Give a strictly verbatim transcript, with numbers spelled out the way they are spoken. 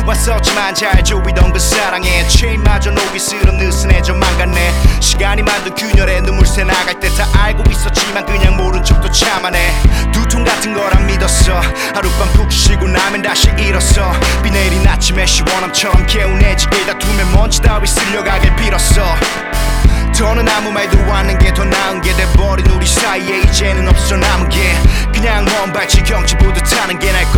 왔었지만 잘 조이던 그 사랑에 체인마저 녹이스런 느슨해져만 갔네. 시간이 만든 균열에 눈물새 나갈 때 다 알고 있었지만 그냥 모른 척도 참아내. 두통 같은 거란 믿었어. 하룻밤 푹 쉬고 나면 다시 일었어. 비 내린 아침에 시원함처럼 개운해지게 다툼에 먼지 따위 쓸려가길 빌었어. 더는 아무 말도 않는 게 더 나은 게 돼버린 우리 사이에 이제는 없어 남은 게 그냥 먼 발치 경치 보듯 하는 게 날